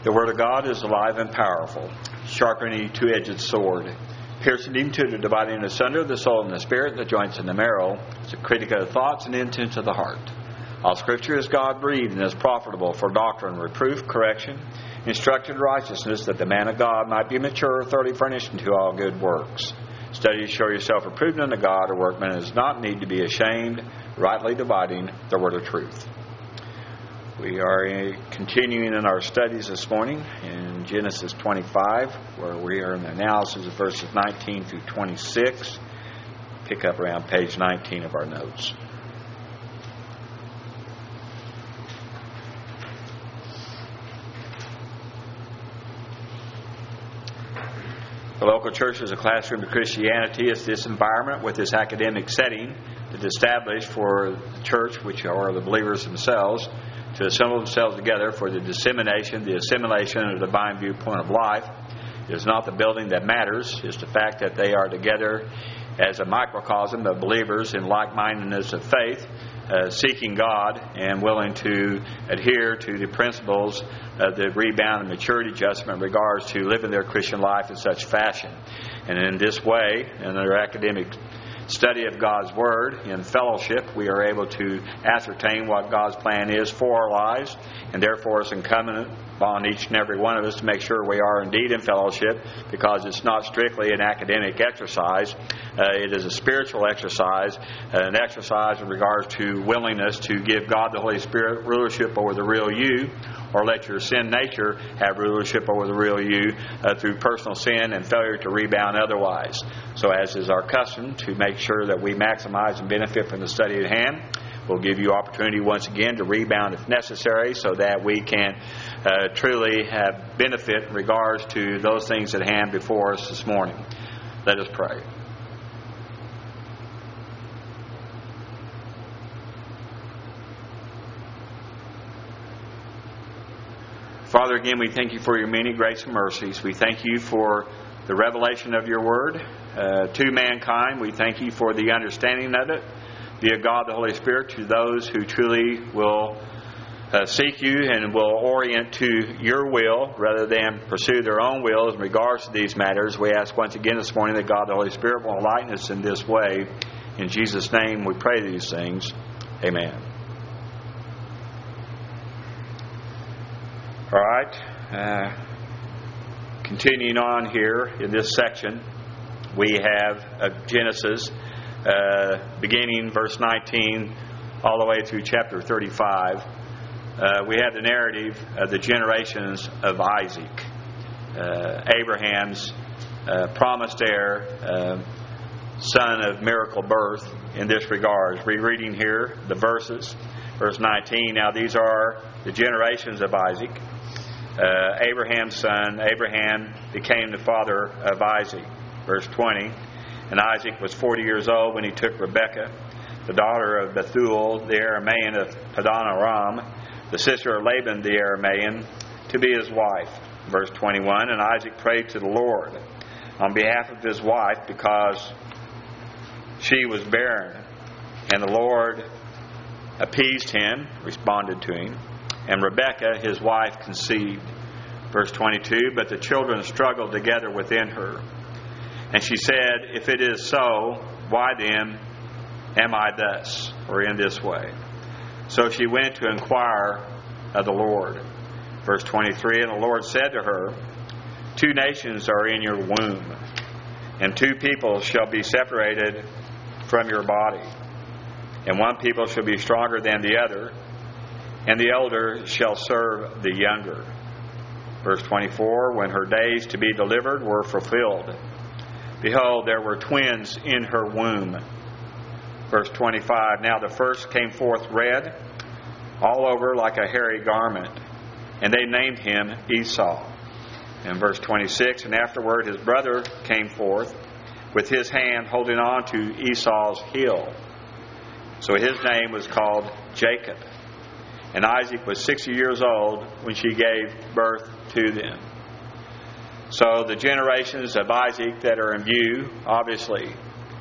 The Word of God is alive and powerful, sharper than any two-edged sword, piercing even to the dividing asunder of the soul and the spirit, the joints and the marrow. It's a critic of the thoughts and intents of the heart. All Scripture is God-breathed and is profitable for doctrine, reproof, correction, instruction in righteousness, that the man of God might be mature, thoroughly furnished unto all good works. Study to show yourself approved unto God, a workman does not need to be ashamed, rightly dividing the word of truth. We are continuing in our studies this morning in Genesis 25, where we are in the analysis of verses 19 through 26. Pick up around page 19 of our notes. The local church is a classroom of Christianity. It's this environment with this academic setting that is established for the church, which are the believers themselves, to assemble themselves together for the dissemination, the assimilation of the divine viewpoint of life. It is not the building that matters. It's the fact that they are together as a microcosm of believers in like-mindedness of faith, seeking God and willing to adhere to the principles of the rebound and maturity adjustment in regards to living their Christian life in such fashion. And in this way, in their academic study of God's Word in fellowship, we are able to ascertain what God's plan is for our lives, and therefore it's incumbent upon each and every one of us to make sure we are indeed in fellowship, because it's not strictly an academic exercise. It is a spiritual exercise, an exercise in regards to willingness to give God the Holy Spirit rulership over the real you, or let your sin nature have rulership over the real you through personal sin and failure to rebound otherwise. So as is our custom, to make sure that we maximize and benefit from the study at hand, we'll give you opportunity once again to rebound if necessary, so that we can truly have benefit in regards to those things at hand before us this morning. Let us pray. Father, again, we thank you for your many grace and mercies. We thank you for the revelation of your word to mankind. We thank you for the understanding of it via God the Holy Spirit to those who truly will seek you and will orient to your will rather than pursue their own wills in regards to these matters. We ask once again this morning that God the Holy Spirit will enlighten us in this way. In Jesus' name we pray these things. Amen. All right. Continuing on here in this section, we have Genesis beginning verse 19 all the way through chapter 35. We have the narrative of the generations of Isaac, Abraham's promised heir, son of miracle birth in this regard. Rereading here the verses. Verse 19, now these are the generations of Isaac. Abraham's son, Abraham became the father of Isaac. Verse 20, and Isaac was 40 years old when he took Rebekah, the daughter of Bethuel, the Aramean of Padan Aram, the sister of Laban the Aramean, to be his wife. Verse 21, and Isaac prayed to the Lord on behalf of his wife because she was barren. And the Lord appeased him, responded to him, and Rebekah, his wife, conceived. Verse 22, but the children struggled together within her. And she said, if it is so, why then am I thus, or in this way? So she went to inquire of the Lord. Verse 23, and the Lord said to her, 2 nations are in your womb, and 2 people shall be separated from your body. And one people shall be stronger than the other, and the elder shall serve the younger. Verse 24, when her days to be delivered were fulfilled, behold, there were twins in her womb. Verse 25, now the first came forth red, all over like a hairy garment, and they named him Esau. And verse 26, and afterward his brother came forth, with his hand holding on to Esau's heel. So his name was called Jacob. And Isaac was 60 years old when she gave birth to them. So the generations of Isaac that are in view, obviously,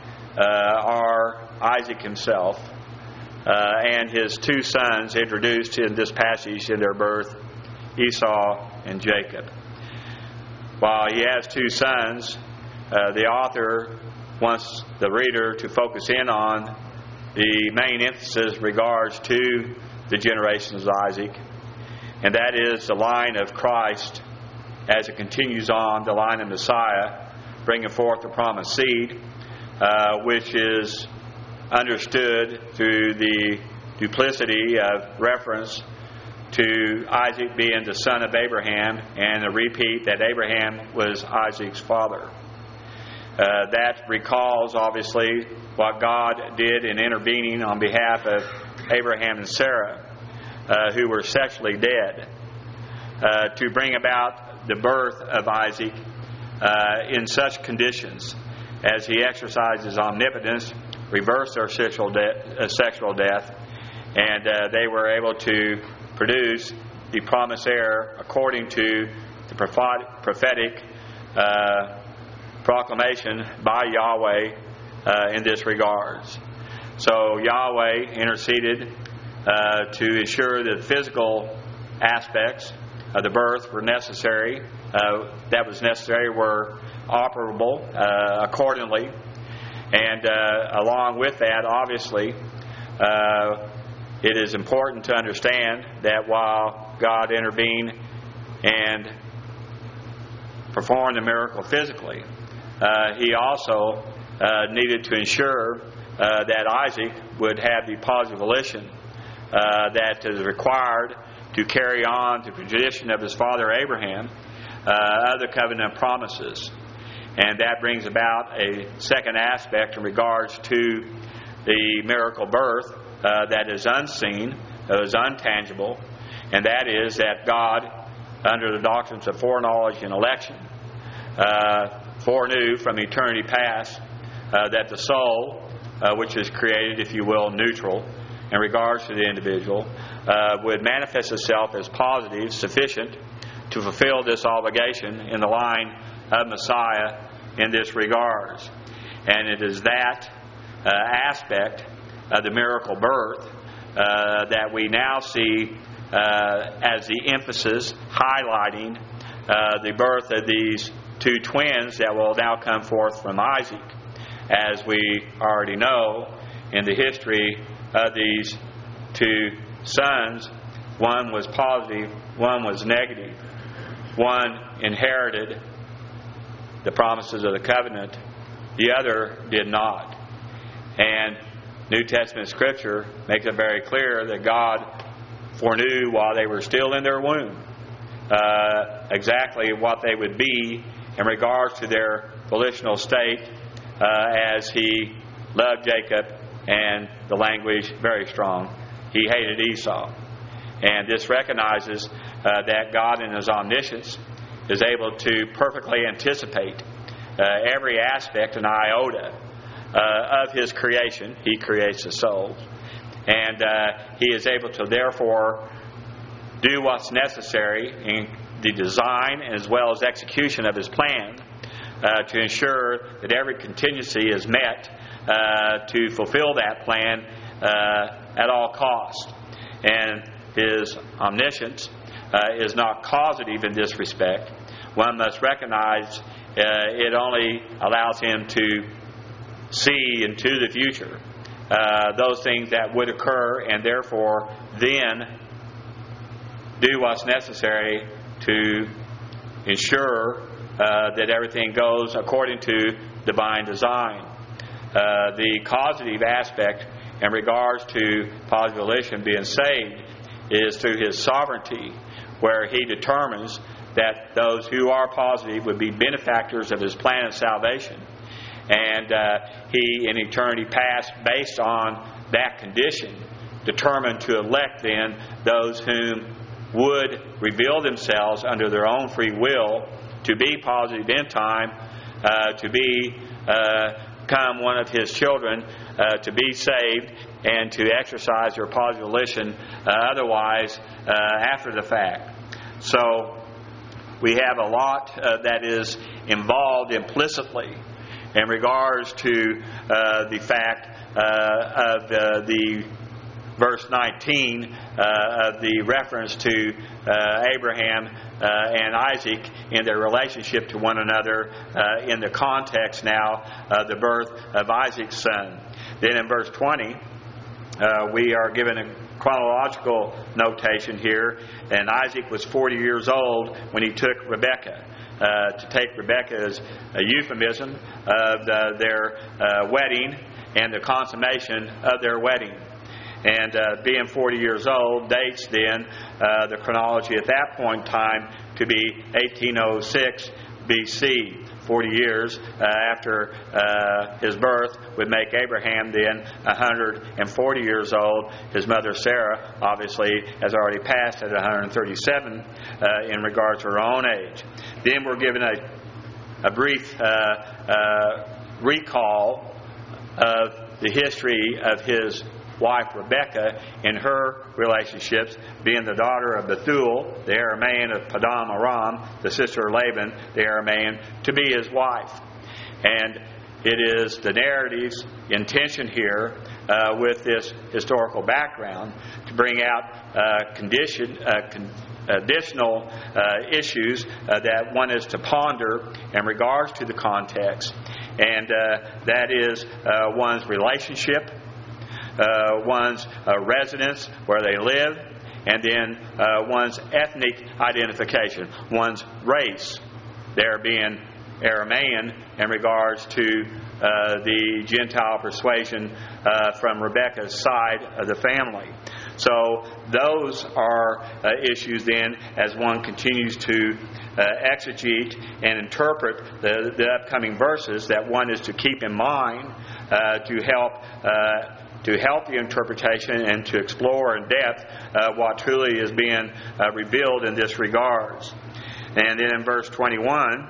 are Isaac himself and his 2 sons introduced in this passage in their birth, Esau and Jacob. While he has two sons, the author wants the reader to focus in on the main emphasis in regards to the generations of Isaac, and that is the line of Christ as it continues on, the line of Messiah, bringing forth the promised seed, which is understood through the duplicity of reference to Isaac being the son of Abraham, and a repeat that Abraham was Isaac's father. That recalls, obviously, what God did in intervening on behalf of Abraham and Sarah, who were sexually dead, to bring about the birth of Isaac in such conditions as he exercises omnipotence, reversed their sexual death, and they were able to produce the promised heir according to the prophetic proclamation by Yahweh in this regards. So Yahweh interceded to ensure that the physical aspects of the birth were necessary, were operable accordingly. And along with that, obviously, it is important to understand that while God intervened and performed the miracle physically, he also needed to ensure that Isaac would have the positive volition that is required to carry on the tradition of his father Abraham, other covenant promises. And that brings about a second aspect in regards to the miracle birth that is unseen, that is untangible, and that is that God, under the doctrines of foreknowledge and election, foreknew from eternity past that the soul, which is created, if you will, neutral in regards to the individual, would manifest itself as positive, sufficient to fulfill this obligation in the line of Messiah in this regards. And it is that aspect of the miracle birth that we now see as the emphasis highlighting the birth of these two twins that will now come forth from Isaac. As we already know in the history of these two sons, one was positive, one was negative. One inherited the promises of the covenant, the other did not. And New Testament Scripture makes it very clear that God foreknew while they were still in their womb exactly what they would be in regards to their volitional state as he loved Jacob, and the language very strong. He hated Esau. And this recognizes that God in his omniscience is able to perfectly anticipate every aspect and iota of his creation. He creates the soul. And he is able to therefore do what's necessary in the design as well as execution of his plan to ensure that every contingency is met to fulfill that plan at all costs. And his omniscience is not causative in this respect. One must recognize it only allows him to see into the future those things that would occur, and therefore then do what's necessary to ensure that everything goes according to divine design. The causative aspect in regards to positive volition being saved is through his sovereignty, where he determines that those who are positive would be benefactors of his plan of salvation. And he, in eternity past, based on that condition, determined to elect then those whom would reveal themselves under their own free will to be positive in time, to become one of his children, to be saved, and to exercise their positive volition otherwise after the fact. So we have a lot that is involved implicitly in regards to the fact of the verse 19 of the reference to Abraham and Isaac in their relationship to one another in the context now of the birth of Isaac's son. Then in verse 20, we are given a chronological notation here, and Isaac was 40 years old when he took Rebekah. To take Rebekah is a euphemism of their wedding and the consummation of their wedding. And being 40 years old dates then the chronology at that point in time to be 1806 BC. 40 years after his birth would make Abraham then 140 years old. His mother Sarah obviously has already passed at 137 in regard to her own age. Then we're given a brief recall of the history of his wife Rebekah in her relationships, being the daughter of Bethuel, the Aramean of Paddan Aram, the sister of Laban, the Aramean, to be his wife. And it is the narrative's intention here with this historical background to bring out additional issues that one is to ponder in regards to the context. And that is one's relationship, one's residence, where they live, and then one's ethnic identification, one's race, there being Aramean in regards to the Gentile persuasion from Rebekah's side of the family. So those are issues then as one continues to exegete and interpret the upcoming verses that one is to keep in mind to help the interpretation and to explore in depth what truly is being revealed in this regards. And then in verse 21,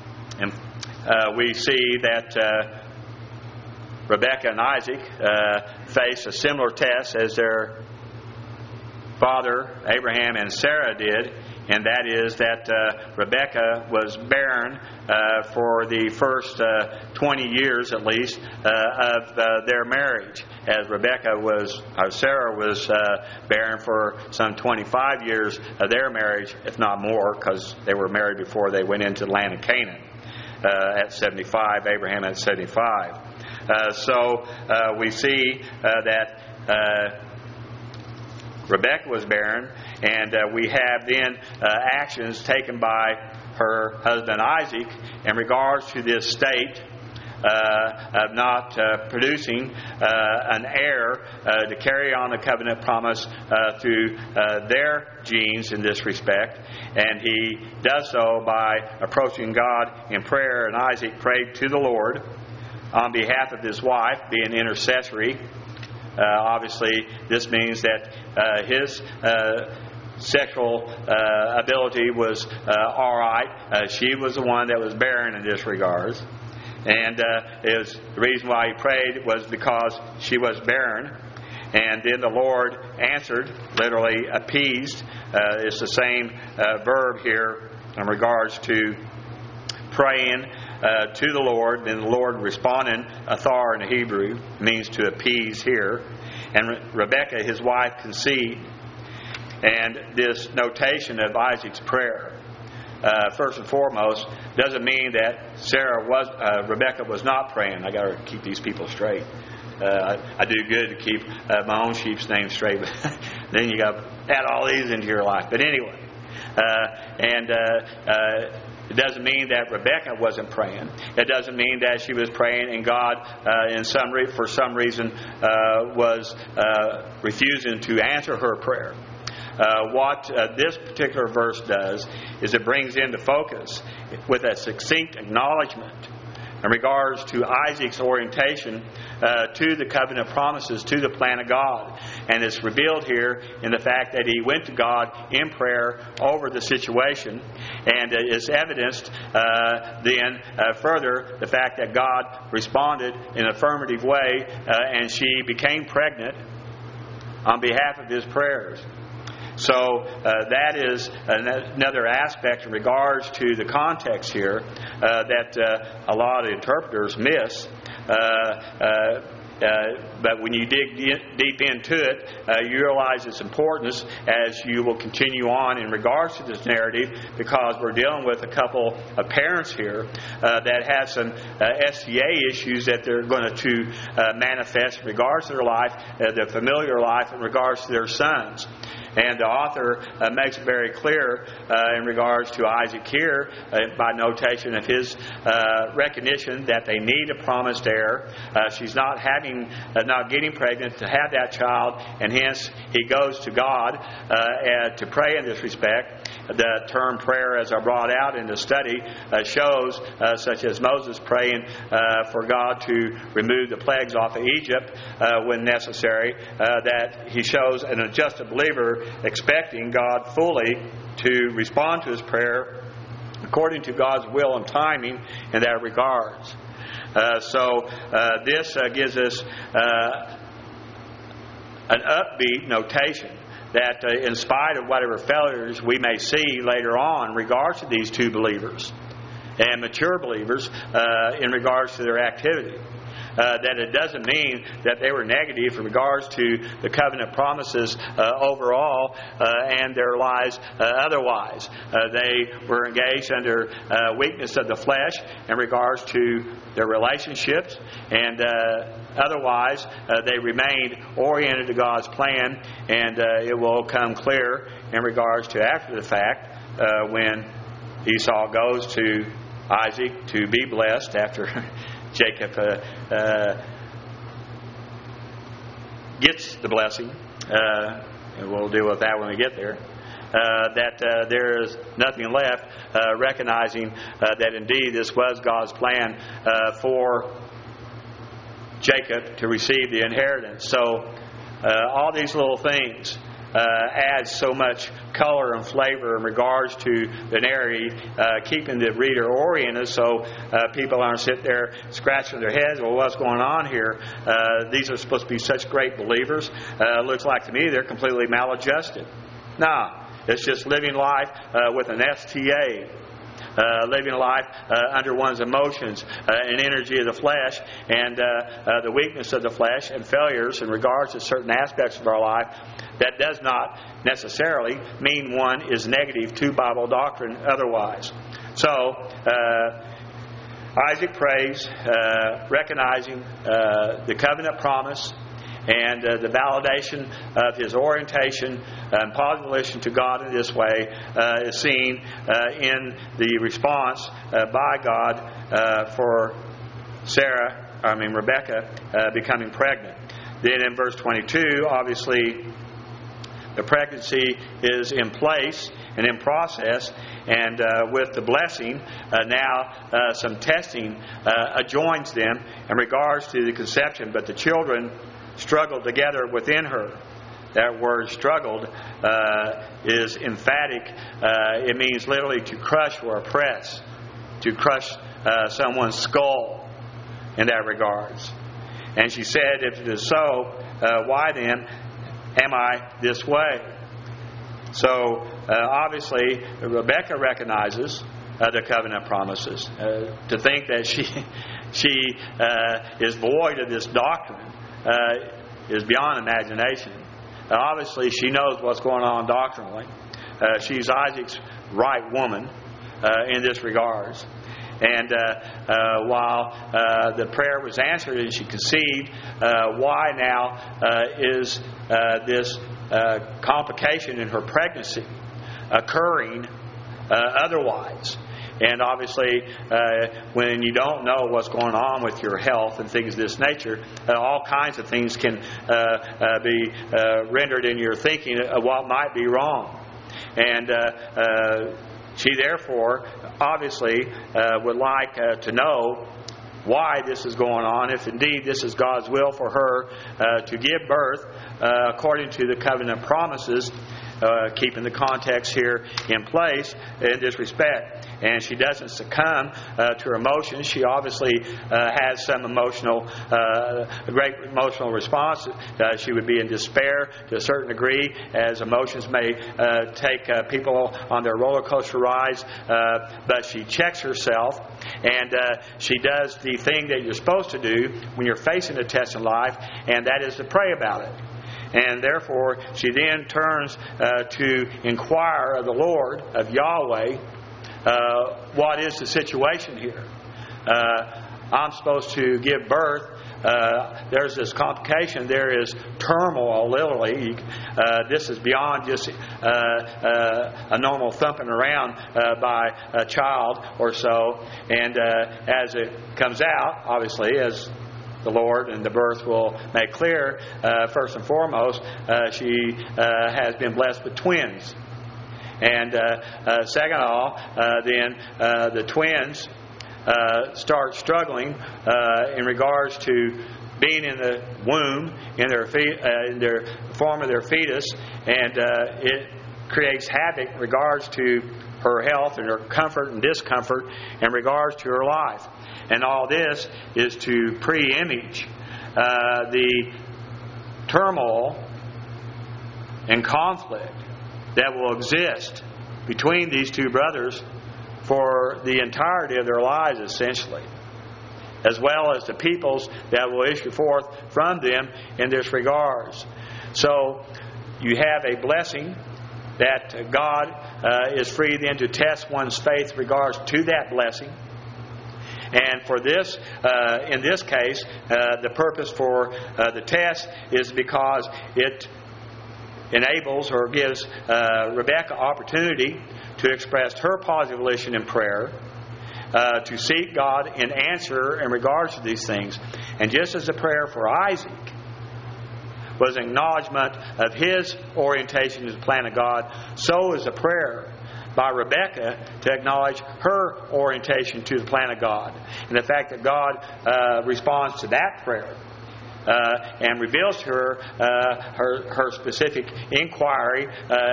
we see that Rebekah and Isaac face a similar test as their father Abraham and Sarah did, and that is that Rebekah was barren for the first 20 years at least of their marriage, as Sarah was barren for some 25 years of their marriage, if not more, because they were married before they went into the land of Canaan at 75, Abraham at 75. So we see that Rebekah was barren, and we have then actions taken by her husband Isaac in regards to this state of not producing an heir to carry on the covenant promise through their genes in this respect. And he does so by approaching God in prayer, and Isaac prayed to the Lord on behalf of his wife, being intercessory. Obviously, this means that his sexual ability was all right. She was the one that was barren in this regard. And the reason why he prayed was because she was barren. And then the Lord answered, literally appeased. It's the same verb here in regards to praying to the Lord. Then the Lord responding, athar in the Hebrew, means to appease here. And Rebekah, his wife, conceived. And this notation of Isaac's prayer, first and foremost, doesn't mean that Rebekah was not praying. I got to keep these people straight. I do good to keep my own sheep's name straight, but then you got to add all these into your life. But anyway, it doesn't mean that Rebekah wasn't praying. It doesn't mean that she was praying and God, for some reason, was refusing to answer her prayer. What this particular verse does is it brings into focus with a succinct acknowledgement in regards to Isaac's orientation to the covenant promises, to the plan of God. And it's revealed here in the fact that he went to God in prayer over the situation. And it's evidenced then further the fact that God responded in an affirmative way and she became pregnant on behalf of his prayers. So that is another aspect in regards to the context here that a lot of interpreters miss. But when you dig deep into it, you realize its importance as you will continue on in regards to this narrative, because we're dealing with a couple of parents here that have some STA issues that they're going to manifest in regards to their life, their familiar life in regards to their sons. And the author makes it very clear in regards to Isaac here by notation of his recognition that they need a promised heir. She's not getting pregnant to have that child, and hence he goes to God to pray in this respect. The term prayer, as I brought out in the study, shows, such as Moses praying for God to remove the plagues off of Egypt when necessary, that he shows an adjusted believer expecting God fully to respond to his prayer according to God's will and timing in that regards. So this gives us an upbeat notation that in spite of whatever failures we may see later on in regards to these two believers and mature believers in regards to their activity, that it doesn't mean that they were negative in regards to the covenant promises overall and their lives otherwise. They were engaged under weakness of the flesh in regards to their relationships, and otherwise they remained oriented to God's plan, and it will come clear in regards to after the fact when Esau goes to Isaac to be blessed after Jacob gets the blessing, and we'll deal with that when we get there, that there is nothing left, recognizing that indeed this was God's plan for Jacob to receive the inheritance. So all these little things add so much color and flavor in regards to the narrative, keeping the reader oriented so people aren't sitting there scratching their heads, well, what's going on here? These are supposed to be such great believers. Looks like to me they're completely maladjusted. No, it's just living life with an STA. Living life under one's emotions and energy of the flesh and the weakness of the flesh and failures in regards to certain aspects of our life. That does not necessarily mean one is negative to Bible doctrine otherwise. So, Isaac prays, recognizing the covenant promise and the validation of his orientation and position to God in this way is seen in the response by God for Rebecca becoming pregnant. Then in verse 22, obviously, the pregnancy is in place and in process, and with the blessing, now some testing adjoins them in regards to the conception, but the children struggled together within her. That word struggled is emphatic. It means literally to crush or oppress, to crush someone's skull in that regards. And she said, if it is so, why then am I this way? So obviously Rebecca recognizes the covenant promises. To think that she is void of this doctrine is beyond imagination. Obviously she knows what's going on doctrinally. She's Isaac's right woman in this regards. And while the prayer was answered and she conceived, why now is this complication in her pregnancy occurring otherwise? And obviously, when you don't know what's going on with your health and things of this nature, all kinds of things can be rendered in your thinking of what might be wrong. And she therefore obviously would like to know why this is going on, if indeed this is God's will for her to give birth according to the covenant promises keeping the context here in place in this respect. And she doesn't succumb to her emotions. She obviously has some a great emotional response. She would be in despair to a certain degree, as emotions may take people on their roller coaster rides. But she checks herself, and she does the thing that you're supposed to do when you're facing a test in life, and that is to pray about it. And therefore, she then turns to inquire of the Lord, of Yahweh, what is the situation here? I'm supposed to give birth. There's this complication. There is turmoil, literally. This is beyond just a normal thumping around by a child or so. And as it comes out, obviously, as the Lord and the birth will make clear, first and foremost, she has been blessed with twins. And second of all, then the twins start struggling in regards to being in the womb, in their form of their fetus, and it creates havoc in regards to her health and her comfort and discomfort in regards to her life. And all this is to pre-image the turmoil and conflict that will exist between these two brothers for the entirety of their lives, essentially, as well as the peoples that will issue forth from them in this regards. So you have a blessing that God is free then to test one's faith in regards to that blessing. And for this, in this case, the purpose for the test is because it enables or gives Rebecca opportunity to express her positive volition in prayer, to seek God in answer in regards to these things. And just as the prayer for Isaac was an acknowledgement of his orientation to the plan of God, so is a prayer by Rebecca to acknowledge her orientation to the plan of God. And the fact that God responds to that prayer and reveals to her her specific inquiry,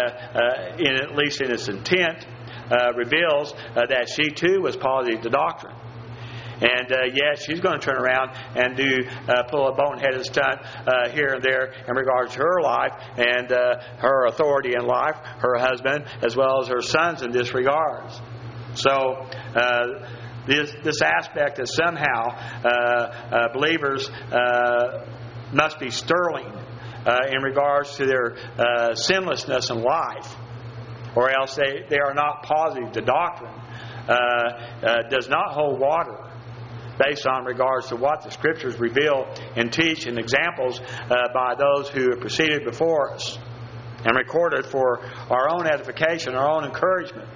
at least in its intent, reveals that she too was positive to doctrine. And yet she's going to turn around and pull a boneheaded stunt here and there in regards to her life and her authority in life, her husband, as well as her sons in this regards. So this aspect is somehow believers must be sterling in regards to their sinlessness in life, or else they are not positive to doctrine. Does not hold water based on regards to what the Scriptures reveal and teach, and examples by those who have proceeded before us and recorded for our own edification, our own encouragement.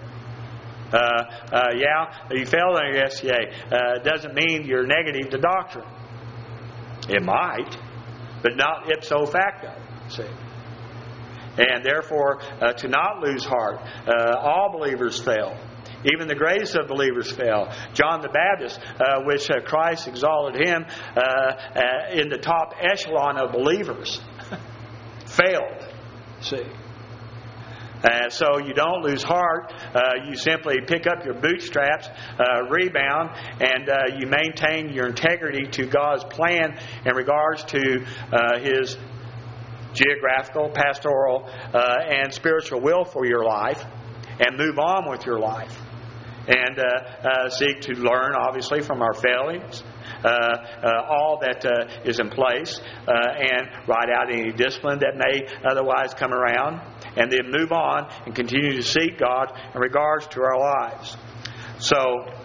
You failed on your SCA. Doesn't mean you're negative to doctrine. It might, but not ipso facto. See? And therefore, to not lose heart. All believers fail. Even the greatest of believers fail. John the Baptist, which Christ exalted him in the top echelon of believers, failed. See? So you don't lose heart. You simply pick up your bootstraps, rebound, and you maintain your integrity to God's plan in regards to His geographical, pastoral, and spiritual will for your life, and move on with your life. And seek to learn, obviously, from our failings, all that is in place, and write out any discipline that may otherwise come around, and then move on and continue to seek God in regards to our lives. So,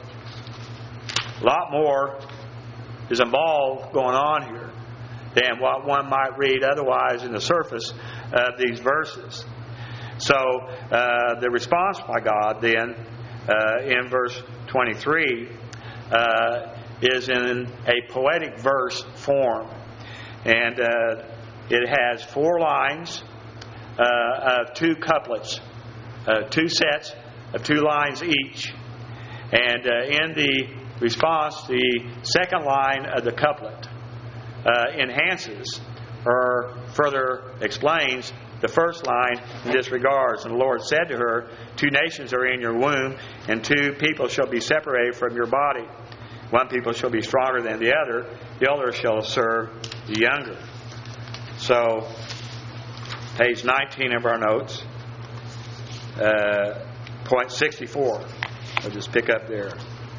a lot more is involved going on here than what one might read otherwise in the surface of these verses. So, the response by God then, in verse 23, is in a poetic verse form. And it has 4 lines of 2 couplets, 2 sets of 2 lines each. And in the response, the second line of the couplet enhances or further explains the first line in this regards. And the Lord said to her, 2 nations are in your womb, and 2 people shall be separated from your body. One people shall be stronger than the other. The elder shall serve the younger. So, page 19 of our notes, point 64. I'll just pick up there.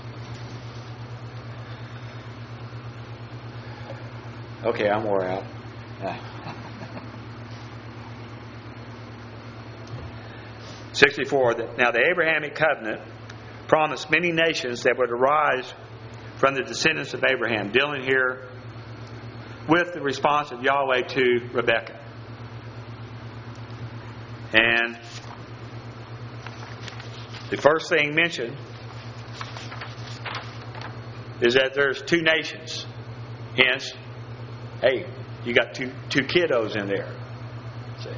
Okay, I'm wore out. 64. Now the Abrahamic covenant promised many nations that would arise from the descendants of Abraham, dealing here with the response of Yahweh to Rebekah. And the first thing mentioned is that there's 2 nations. Hence, hey, you got two kiddos in there. See?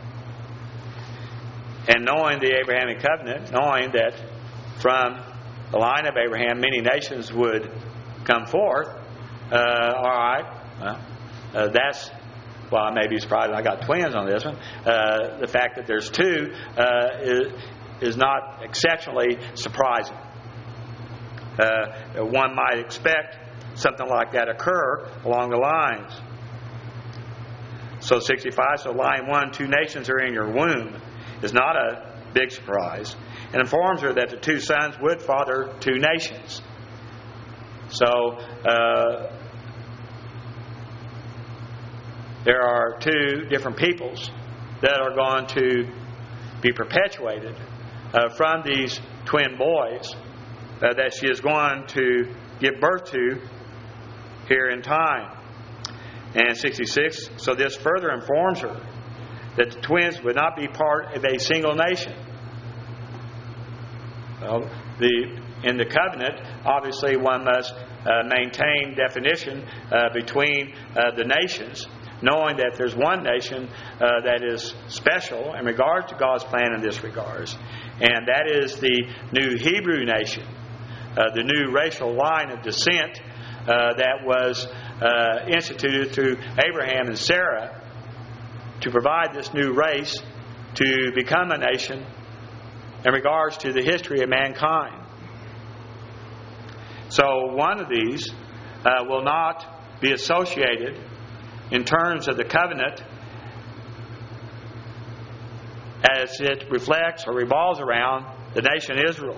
And knowing the Abrahamic covenant, knowing that from the line of Abraham many nations would come forth, all right, well, that's, well, I may be surprised I got twins on this one. The fact that there's 2 is not exceptionally surprising. One might expect something like that occur along the lines. So 65, so line 1, 2 nations are in your womb, is not a big surprise. And informs her that the 2 sons would father 2 nations. So there are 2 different peoples that are going to be perpetuated from these twin boys that she is going to give birth to here in time. And 66, so this further informs her that the twins would not be part of a single nation. Well, in the covenant, obviously one must maintain definition between the nations, knowing that there's one nation that is special in regard to God's plan in this regards, and that is the new Hebrew nation, the new racial line of descent that was instituted through Abraham and Sarah to provide this new race to become a nation in regards to the history of mankind. So one of these will not be associated in terms of the covenant as it reflects or revolves around the nation Israel.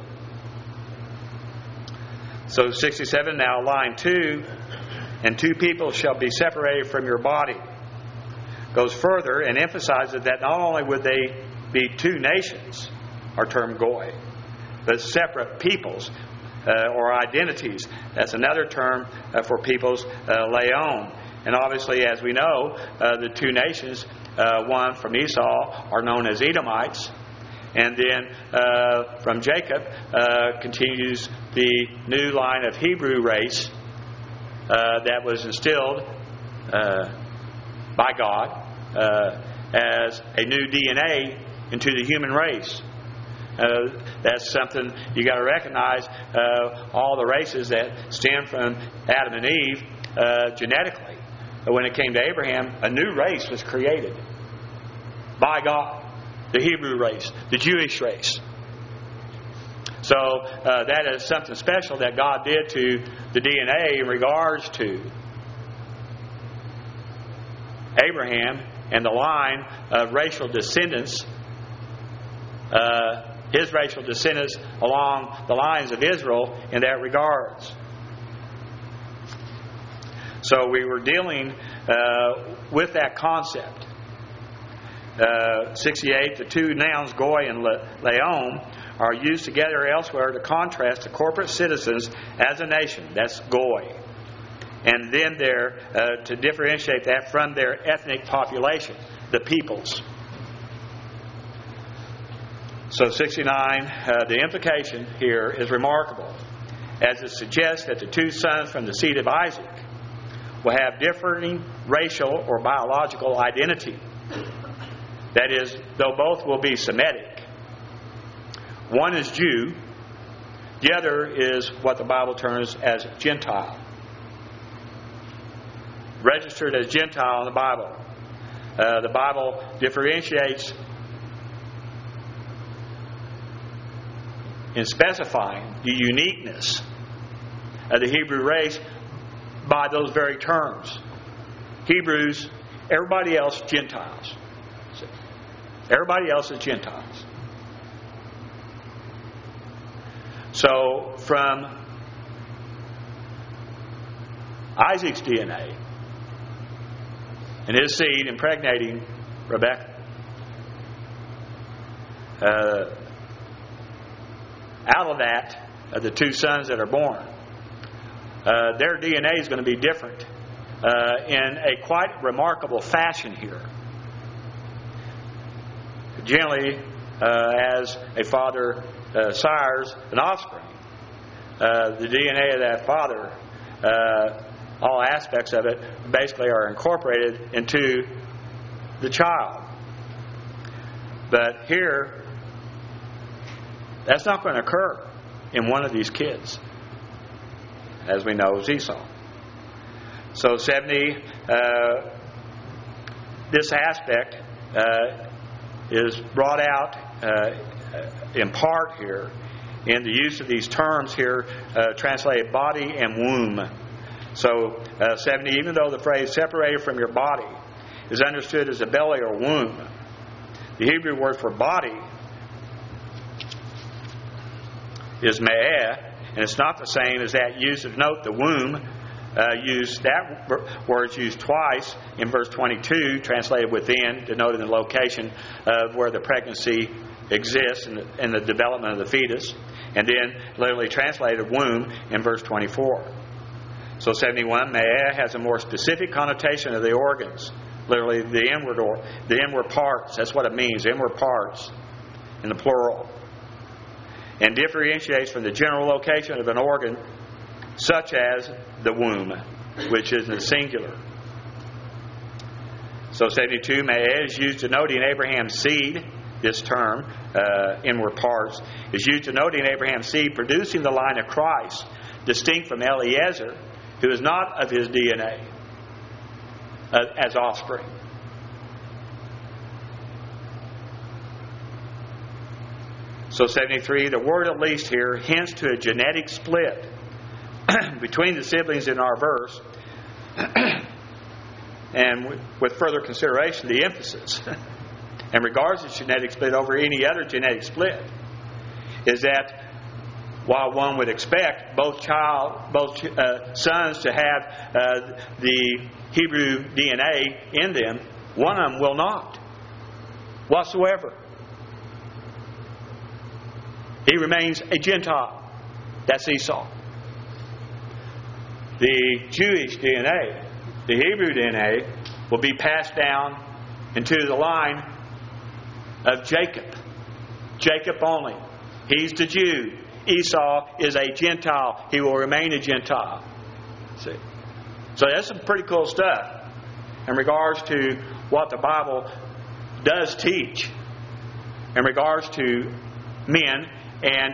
So 67, now line 2, and 2 people shall be separated from your body, goes further and emphasizes that not only would they be 2 nations, are termed goy, but separate peoples or identities. That's another term for peoples, leon. And obviously, as we know, the 2 nations, one from Esau, are known as Edomites. And then from Jacob continues the new line of Hebrew race that was instilled by God as a new DNA into the human race. That's something you got to recognize. All the races that stem from Adam and Eve genetically. When it came to Abraham, a new race was created by God. The Hebrew race, the Jewish race. So that is something special that God did to the DNA in regards to Abraham and the line of racial descendants, his racial descendants along the lines of Israel in that regards. So we were dealing with that concept. 68, the 2 nouns, goy and leon, are used together elsewhere to contrast the corporate citizens as a nation. That's goy. And then there to differentiate that from their ethnic population, the peoples. So 69, the implication here is remarkable, as it suggests that the 2 sons from the seed of Isaac will have differing racial or biological identity. That is, though both will be Semitic. One is Jew, the other is what the Bible terms as Gentile. Registered as Gentile in the Bible. the Bible differentiates in specifying the uniqueness of the Hebrew race by those very terms. Hebrews, everybody else Gentiles. Everybody else is Gentiles. So from Isaac's DNA and his seed impregnating Rebekah, out of that, of the two sons that are born, their DNA is going to be different in a quite remarkable fashion here. Generally, as a father sires an offspring, the DNA of that father, all aspects of it basically are incorporated into the child. But here, that's not going to occur in one of these kids, as we know is Esau. So 70, this aspect is brought out in part here in the use of these terms here, translated body and womb. So 70, even though the phrase separated from your body is understood as a belly or womb, the Hebrew word for body is me'eh, and it's not the same as that used to denote the womb. That word's used twice in verse 22, translated within, denoting the location of where the pregnancy exists and the development of the fetus, and then literally translated womb in verse 24. So 71, me'eh has a more specific connotation of the organs, literally the inward parts. That's what it means, inward parts in the plural, and differentiates from the general location of an organ such as the womb, which is in the singular. So 72, me'eh is used denoting Abraham's seed. This term, inward parts, is used denoting Abraham's seed producing the line of Christ, distinct from Eliezer, who is not of his DNA as offspring. So 73, the word at least here hints to a genetic split between the siblings in our verse, and with further consideration, the emphasis and regards to genetic split over any other genetic split is that while one would expect both sons to have the Hebrew DNA in them, one of them will not whatsoever. He remains a Gentile. That's Esau. The Jewish DNA, the Hebrew DNA, will be passed down into the line of Jacob. Jacob only. He's the Jew. Esau is a Gentile. He will remain a Gentile. See? So that's some pretty cool stuff in regards to what the Bible does teach in regards to men and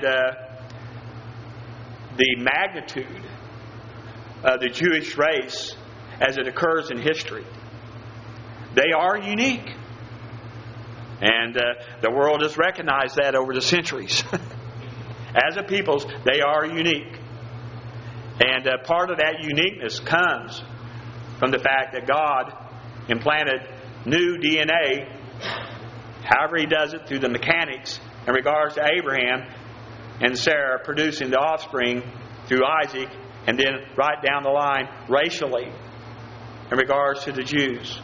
the magnitude of the Jewish race as it occurs in history. They are unique. And the world has recognized that over the centuries. As a people, they are unique. And part of that uniqueness comes from the fact that God implanted new DNA, however He does it, through the mechanics in regards to Abraham and Sarah producing the offspring through Isaac, and then right down the line racially in regards to the Jews.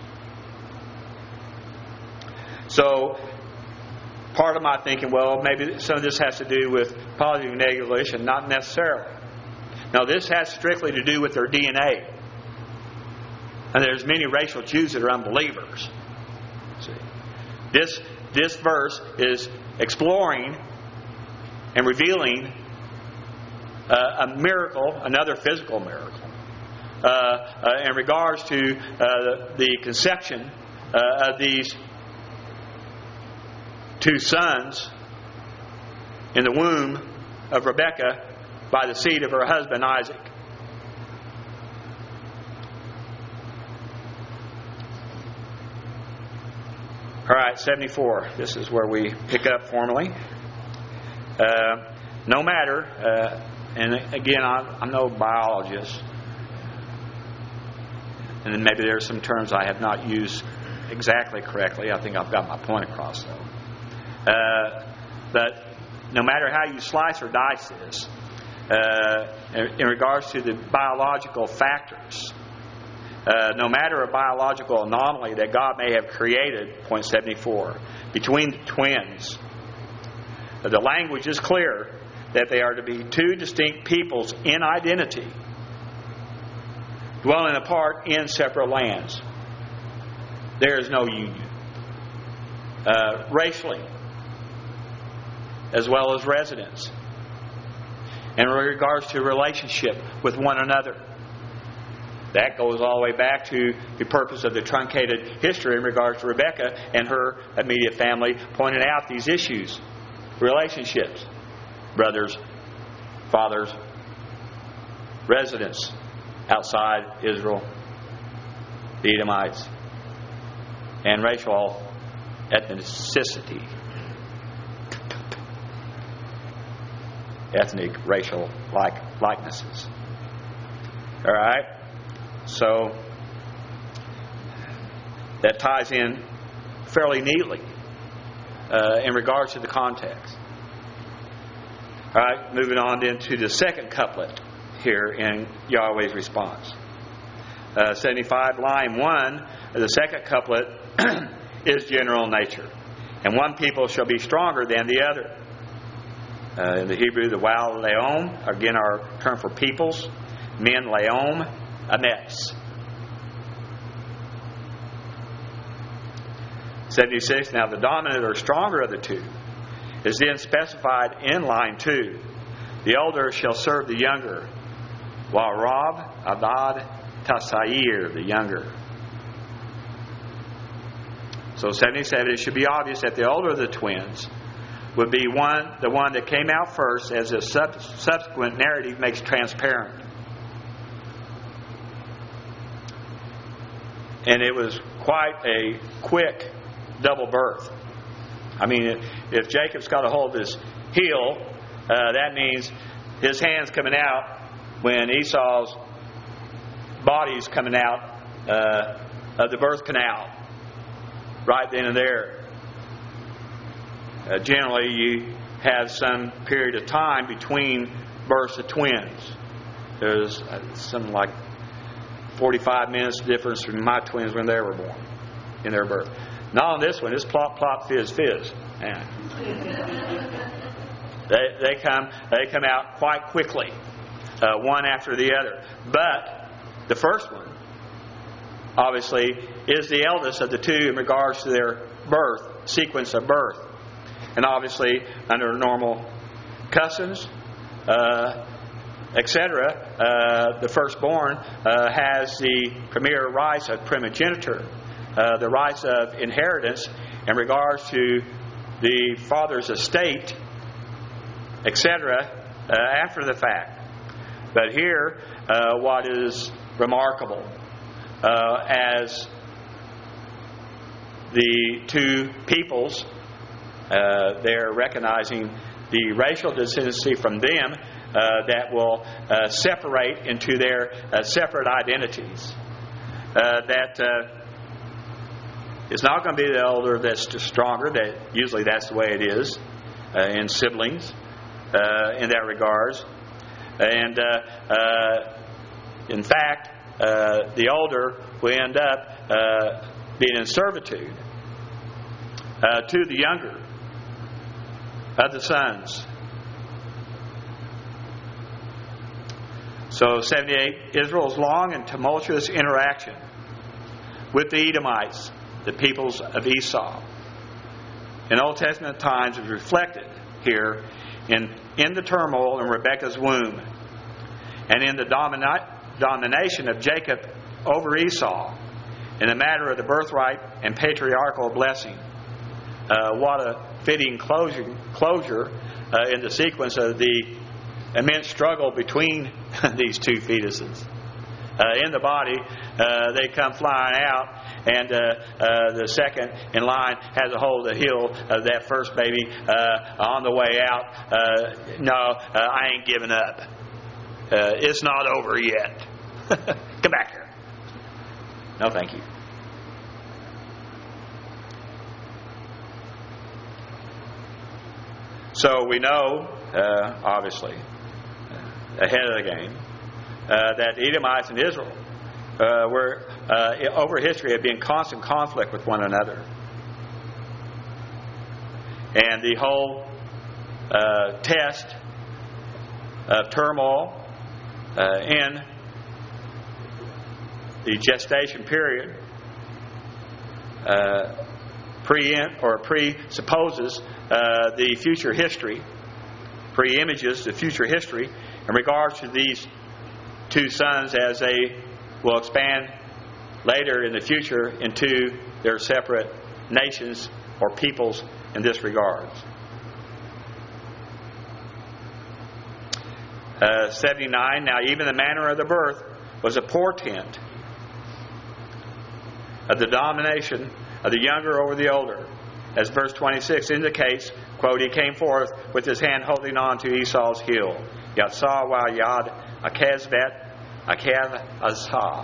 So part of my thinking, well, maybe some of this has to do with positive and negative relation. Not necessarily. No, this has strictly to do with their DNA. And there's many racial Jews that are unbelievers. See, this verse is exploring and revealing a miracle, another physical miracle, in regards to the conception of these two sons in the womb of Rebekah by the seed of her husband Isaac. All right, 74. This is where we pick up formally. No matter, and again, I'm no biologist, and then maybe there are some terms I have not used exactly correctly. I think I've got my point across, though. But no matter how you slice or dice this, in regards to the biological factors, no matter a biological anomaly that God may have created, point 74, between the twins, the language is clear that they are to be two distinct peoples in identity, dwelling apart in separate lands. There is no union. Racially, as well as residence. In regards to relationship with one another. That goes all the way back to the purpose of the truncated history in regards to Rebekah and her immediate family pointing out these issues. Relationships. Brothers, fathers, residents outside Israel, the Edomites, and racial ethnicity. Ethnic, racial likenesses. All right? So, that ties in fairly neatly in regards to the context. All right, moving on then to the second couplet here in Yahweh's response. 75, line 1, the second couplet is general in nature. And one people shall be stronger than the other. In the Hebrew, the waw leom, again our term for peoples. Men leom, ametz. 76, now the dominant or stronger of the two is then specified in line 2. The elder shall serve the younger, while Rab, Adad, Tasair, the younger. So 77, it should be obvious that the older of the twins would be the one that came out first, as the subsequent narrative makes transparent. And it was quite a quick double birth. I mean, if Jacob's got a hold of his heel, that means his hand's coming out when Esau's body's coming out of the birth canal. Right then and there. Generally, you have some period of time between births of twins. There's something like 45 minutes difference from my twins when they were born, in their birth. Not on this one. It's plop, plop, fizz, fizz. Man. They come out quite quickly, one after the other. But the first one, obviously, is the eldest of the two in regards to their birth, sequence of birth. And obviously, under normal customs, etc., the firstborn has the premier rights of primogeniture, the rights of inheritance in regards to the father's estate, etc., after the fact. But here, what is remarkable, as the two peoples, they're recognizing the racial descendancy from them that will separate into their separate identities. It's not going to be the elder that's stronger. That usually that's the way it is in siblings in that regards. And in fact, the older will end up being in servitude to the younger of the sons. So 78, Israel's long and tumultuous interaction with the Edomites, the peoples of Esau, in Old Testament times is reflected here in the turmoil in Rebekah's womb and in the domination of Jacob over Esau in the matter of the birthright and patriarchal blessing. What a fitting closure in the sequence of the immense struggle between these two fetuses. In the body, they come flying out, and the second in line has a hold of the heel of that first baby on the way out. No, I ain't giving up. It's not over yet. Come back here. No, thank you. So we know, obviously, ahead of the game, that Edomites and Israel were, over history, have been in constant conflict with one another. And the whole test of turmoil in the gestation period presupposes the future history, pre-images the future history in regards to these two sons as they will expand later in the future into their separate nations or peoples in this regard. 79, now even the manner of the birth was a portent of the domination of the younger over the older. As verse 26 indicates, quote, he came forth with his hand holding on to Esau's heel. Yatsah wa yad akezvet akev azah.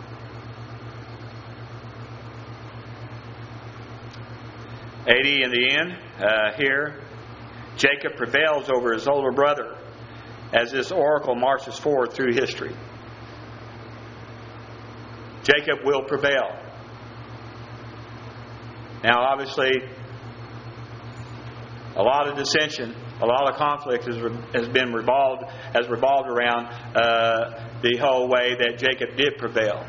In the end, here, Jacob prevails over his older brother as this oracle marches forward through history. Jacob will prevail. Now, obviously, a lot of dissension, a lot of conflict has revolved around the whole way that Jacob did prevail.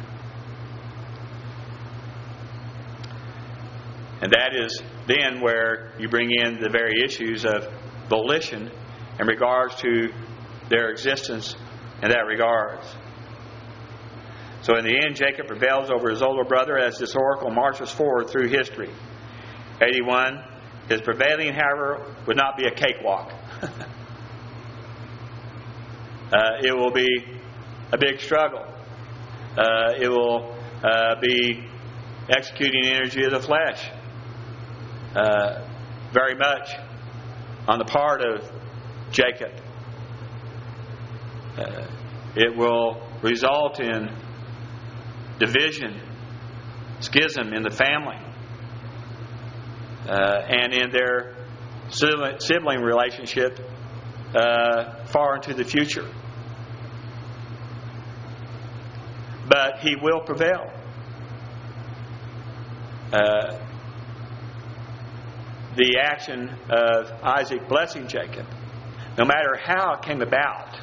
And that is then where you bring in the very issues of volition in regards to their existence in that regards. So in the end, Jacob prevails over his older brother as this oracle marches forward through history. 81, his prevailing, however, would not be a cakewalk. It will be a big struggle. It will be executing energy of the flesh. Very much on the part of Jacob. It will result in division, schism in the family, and in their sibling relationship far into the future. But he will prevail. The action of Isaac blessing Jacob, no matter how it came about,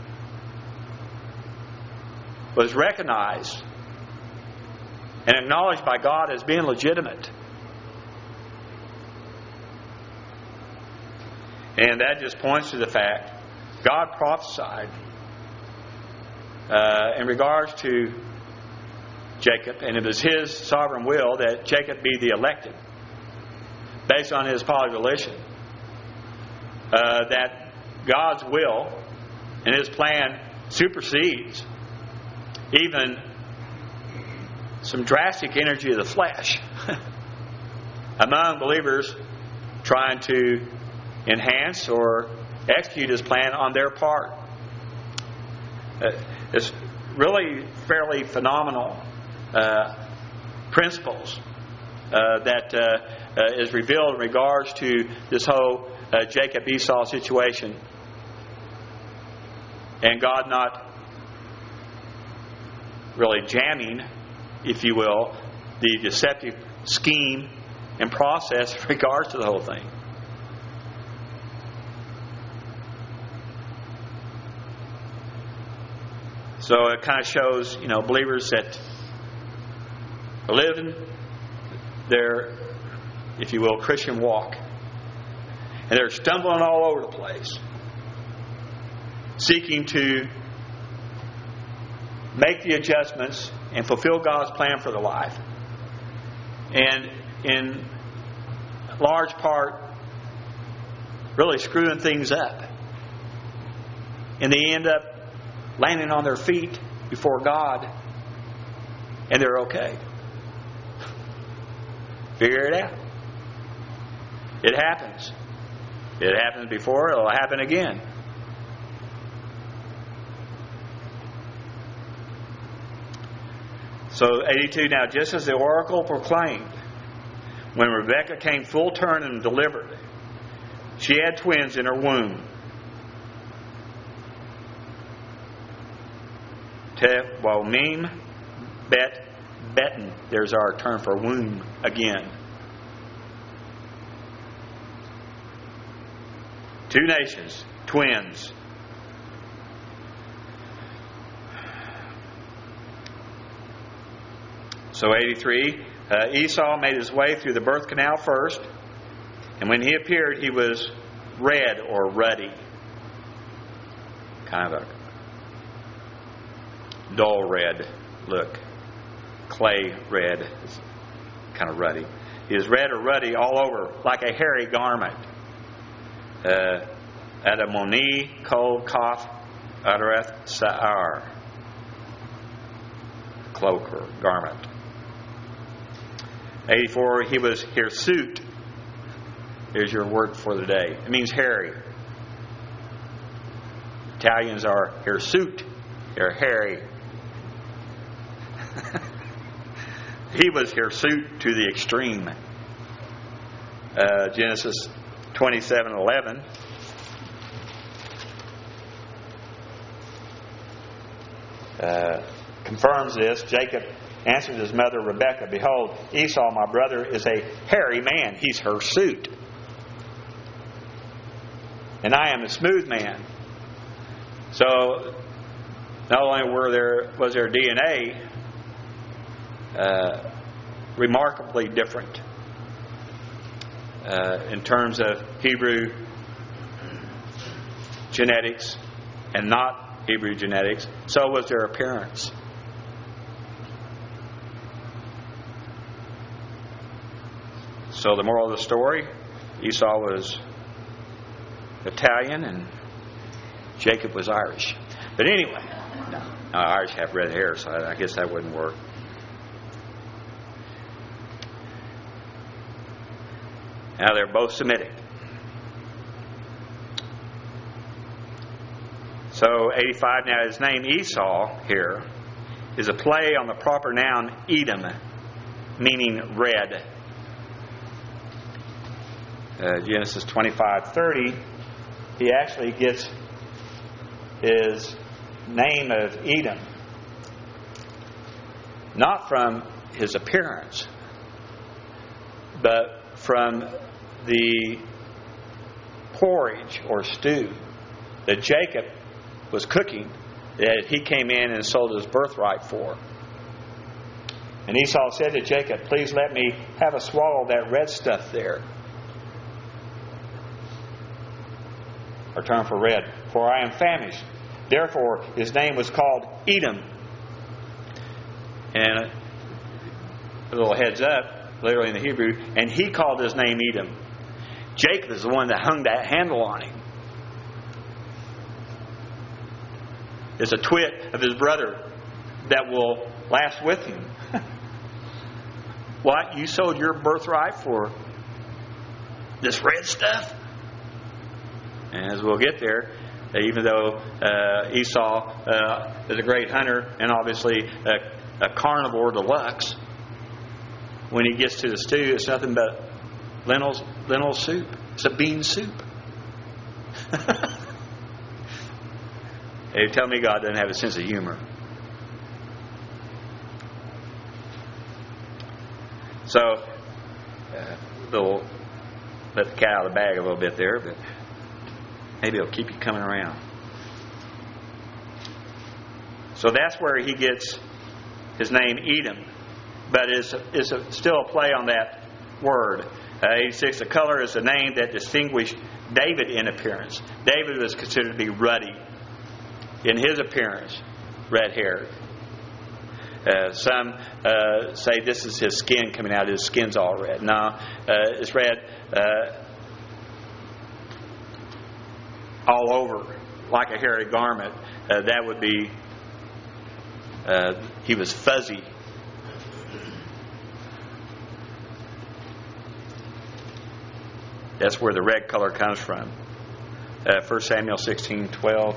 was recognized and acknowledged by God as being legitimate. And that just points to the fact God prophesied in regards to Jacob, and it was his sovereign will that Jacob be the elected, based on his polyvolition, that God's will and his plan supersedes even some drastic energy of the flesh among believers trying to enhance or execute his plan on their part. It's really fairly phenomenal principles that is revealed in regards to this whole Jacob-Esau situation, and God not really jamming, if you will, the deceptive scheme and process in regards to the whole thing. So it kind of shows, believers that are living their, if you will, Christian walk, and they're stumbling all over the place, seeking to make the adjustments and fulfill God's plan for their life, and in large part really screwing things up, and they end up landing on their feet before God, and they're okay. Figure it out. It happens. It happens before, it'll happen again. So 82, now just as the oracle proclaimed, when Rebekah came full term and delivered, she had twins in her womb. Tewomim Betin. There's our term for womb again. Two nations, twins. So 83, Esau made his way through the birth canal first, and when he appeared, he was red or ruddy. Kind of a dull red look. Clay red. It's kind of ruddy. He is red or ruddy all over, like a hairy garment. Adamoni kol kaf adareth sa'ar. Cloak or garment. 84, he was hirsute. Here's your word for the day. It means hairy. Italians are hirsute. They're hairy. He was hirsute to the extreme. Genesis 27:11. Confirms this. Jacob answered his mother Rebekah, "Behold, Esau, my brother, is a hairy man. He's hirsute. And I am a smooth man." So, not only was their DNA remarkably different in terms of Hebrew genetics and not Hebrew genetics, so was their appearance. So the moral of the story, Esau was Italian and Jacob was Irish. But anyway, no, Irish have red hair, so I guess that wouldn't work. Now they're both Semitic. So 85, now his name Esau here is a play on the proper noun Edom, meaning red. Genesis 25:30, he actually gets his name of Edom not from his appearance, but from the porridge or stew that Jacob was cooking, that he came in and sold his birthright for. And Esau said to Jacob, "Please let me have a swallow of that red stuff there." Our term for red. "For I am famished." Therefore, his name was called Edom. And a little heads up, literally in the Hebrew, and he called his name Edom. Jacob is the one that hung that handle on him. It's a twit of his brother that will last with him. What? You sold your birthright for this red stuff? And as we'll get there, even though Esau is a great hunter and obviously a carnivore deluxe, when he gets to the stew, it's nothing but lentil soup. It's a bean soup. They tell me God doesn't have a sense of humor. So, they'll let the cat out of the bag a little bit there, but maybe it'll keep you coming around. So that's where he gets his name Edom. But it's still a play on that word. 86, the color is the name that distinguished David in appearance. David was considered to be ruddy in his appearance, red-haired. Some say this is his skin coming out. His skin's all red. No, it's red all over, like a hairy garment. That would be, he was fuzzy. That's where the red color comes from. 1 Samuel 16:12.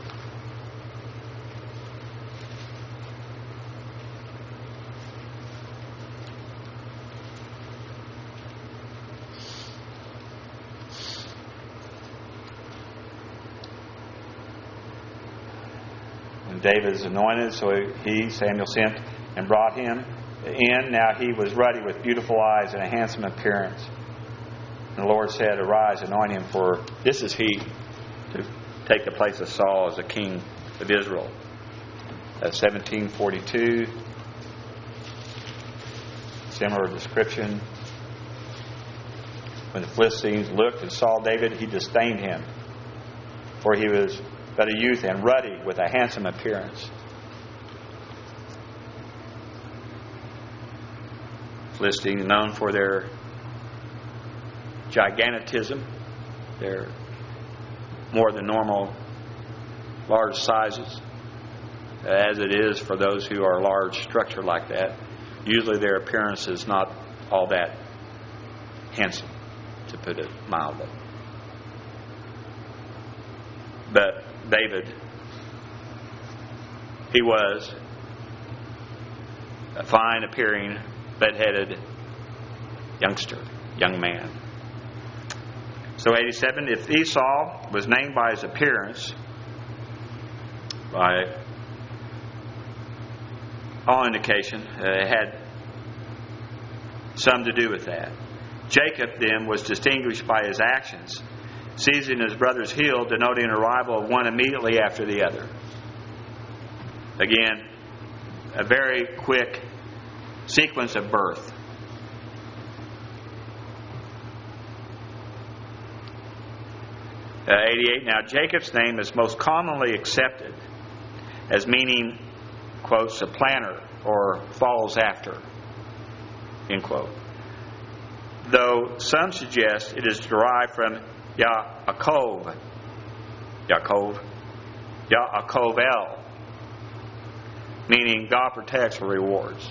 When David is anointed, so Samuel sent and brought him in. Now he was ruddy with beautiful eyes and a handsome appearance. And the Lord said, "Arise, anoint him, for this is he to take the place of Saul as a king of Israel." That's 17:42. Similar description. When the Philistines looked and saw David, he disdained him, for he was but a youth and ruddy with a handsome appearance. Philistines known for their gigantism, their more than normal large sizes, as it is for those who are large structure like that. Usually their appearance is not all that handsome, to put it mildly. But David, he was a fine appearing, red-headed young man. So 87, if Esau was named by his appearance, by all indication, it had some to do with that. Jacob then was distinguished by his actions, seizing his brother's heel, denoting arrival of one immediately after the other. Again, a very quick sequence of birth. Uh, 88. Now Jacob's name is most commonly accepted as meaning, quote, supplanter or follows after, end quote. Though some suggest it is derived from Yaakov, Yaakovel, meaning God protects or rewards.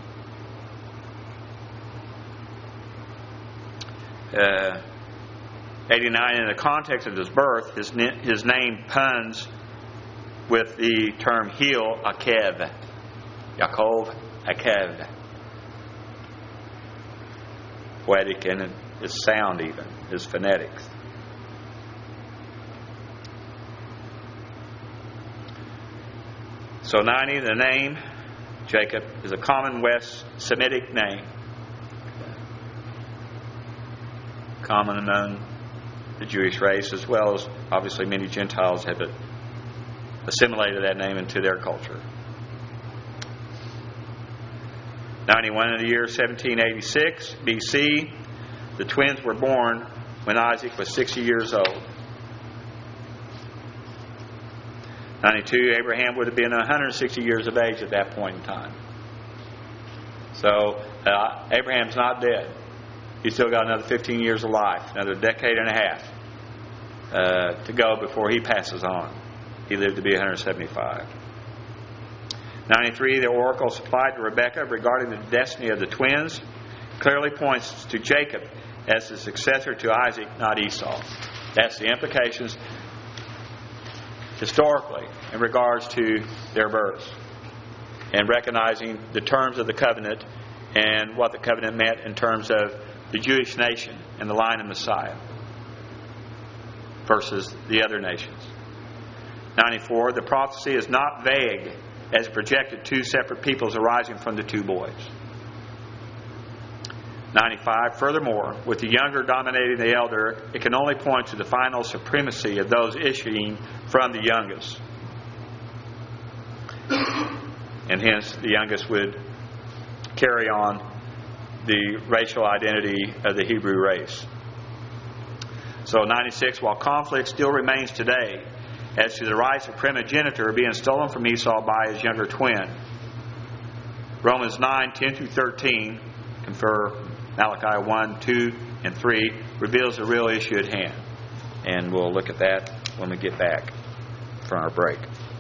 89, in the context of his birth, his name puns with the term heel, Akev. Yaakov, Akev. Poetic in his sound even, his phonetics. So 90, the name, Jacob, is a common West Semitic name. Common among the Jewish race, as well as obviously many Gentiles have assimilated that name into their culture. 91, in the year 1786 BC, the twins were born when Isaac was 60 years old. 92, Abraham would have been 160 years of age at that point in time. So Abraham's not dead. He's still got another 15 years of life, another decade and a half to go before he passes on. He lived to be 175. 93, the oracle supplied to Rebekah regarding the destiny of the twins clearly points to Jacob as the successor to Isaac, not Esau. That's the implications historically in regards to their births, and recognizing the terms of the covenant and what the covenant meant in terms of the Jewish nation and the line of Messiah versus the other nations. 94, the prophecy is not vague as it projected two separate peoples arising from the two boys. 95, furthermore, with the younger dominating the elder, it can only point to the final supremacy of those issuing from the youngest. And hence, the youngest would carry on the racial identity of the Hebrew race. So 96, while conflict still remains today as to the rights of primogeniture being stolen from Esau by his younger twin, Romans 9, 10 through 13, confer Malachi 1, 2, and 3, reveals the real issue at hand. And we'll look at that when we get back from our break.